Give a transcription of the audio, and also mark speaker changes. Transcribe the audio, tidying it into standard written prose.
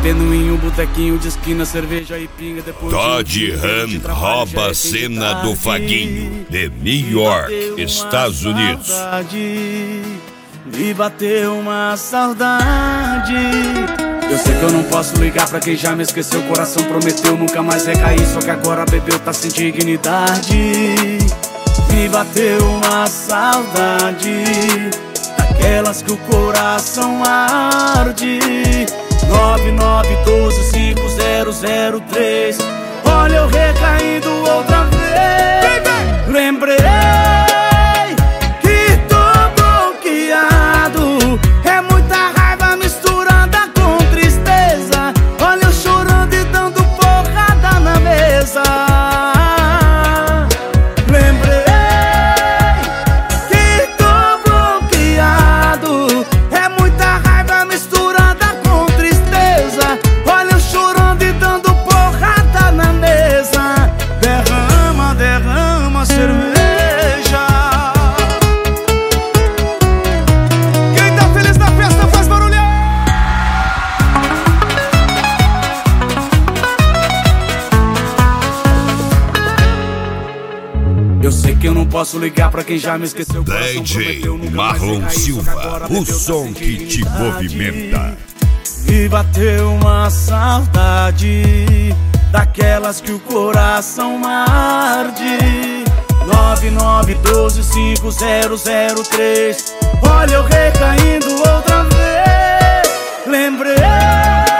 Speaker 1: bebendo em um botequinho de esquina, cerveja e pinga. Depois
Speaker 2: Todd Run rouba a cena do Vaguinho, de New York, Estados Unidos.
Speaker 1: Me bateu uma saudade. Eu sei que eu não posso ligar pra quem já me esqueceu. O coração prometeu nunca mais recair, só que agora bebeu, tá sem dignidade. Me bateu uma saudade, daquelas que o coração arde. 99125003. Olha eu recaindo outra vez. Lembrei que tô bloqueado. É muita raiva misturada com tristeza. Olha eu chorando e dando porrada na mesa. Lembrei que tô bloqueado. É muita raiva misturada com tristeza. Olha eu chorando e dando porrada na mesa. Derrama, derrama cerveja. Quem tá feliz na festa faz barulhão. Eu sei que eu não posso ligar pra quem já me esqueceu.
Speaker 2: DJ Marlon Silva, o som que te movimenta.
Speaker 1: Me bateu uma saudade, daquelas que o coração arde. 99125003. Olha eu recaindo outra vez. Lembrei